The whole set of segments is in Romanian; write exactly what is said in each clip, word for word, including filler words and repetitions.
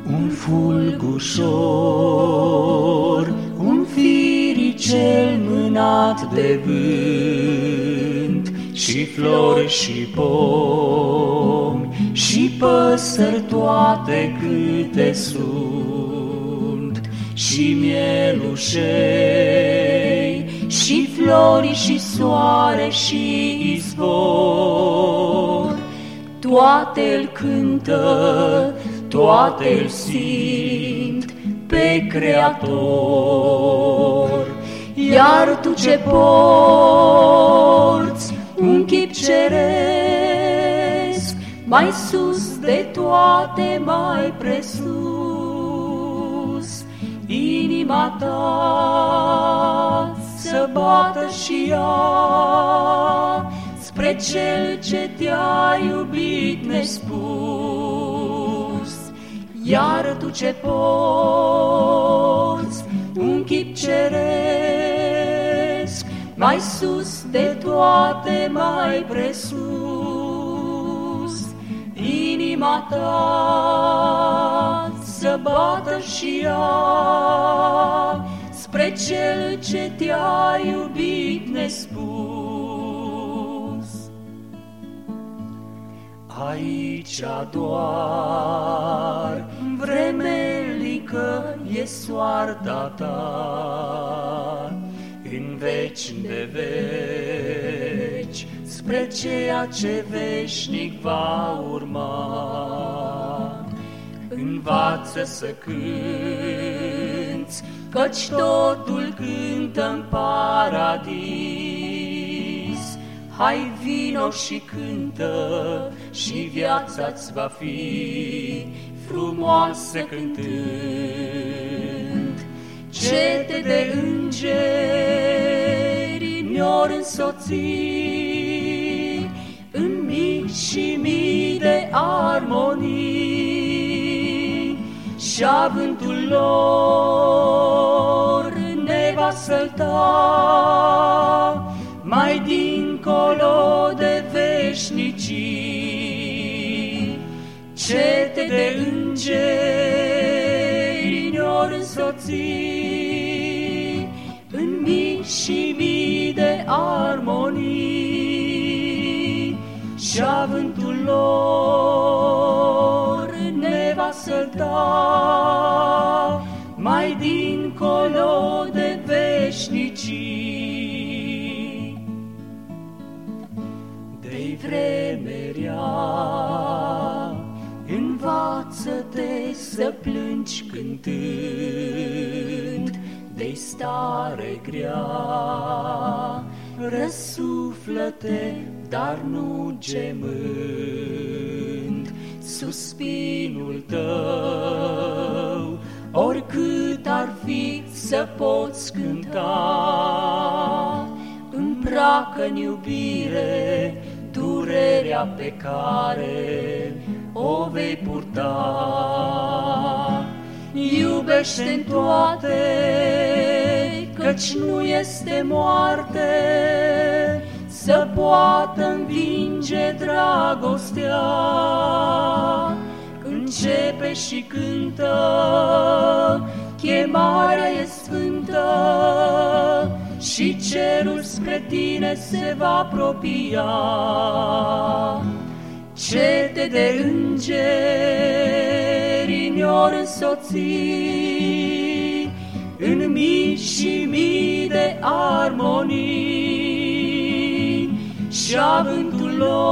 Un fulgușor, un firicel mânat de vânt, și flori și pomi și păsări toate câte sunt, și mielușei și flori și soare și izvor, toate îl cântă, toate îl simt pe Creator. Iar tu ce porți un chip ceresc, mai sus de toate, mai presus, inima ta să bată și ea spre Cel ce te-a iubit nespus. Iar tu ce porți un chip ceresc, mai sus de toate, mai presus, inima ta să bată și ea spre Cel ce te-a iubit nespus. Aici doar vremelnică e soarta ta, în veci de veci, spre ceea ce veșnic va urma. Învață să cânți, căci totul cântă în paradis. Hai, vino și cântă, și viața-ți va fi frumoasă cântând. Cete de îngeri mi-or însoți în mii și mii de armonii, și avântul lor ne va sălta mai dincolo de veșnicii. Cete de îngeri ne-or însoți în mii și mii de armonii, și avântul lor ne va sălta mai dincolo de veșnicii. De-i vremerea, învață-te să plângi cântând, de-i stare grea, răsuflă-te, dar nu gemând. Suspinul tău, oricât ar fi să poți cânta, îmbracă în iubire durerea pe care o vei purta. Iubește-n toate, căci nu este moarte să poată învinge dragostea. Începe și cântă, chemarea e sfântă, și cerul spre tine se va apropia. Cete de îngeri ne-or însoți în mii și mii de armonii, și avântul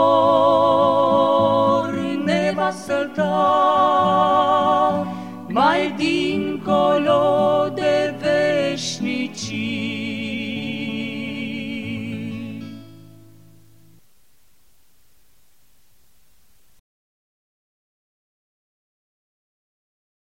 lor ne va sălta mai dincolo de veșnicii.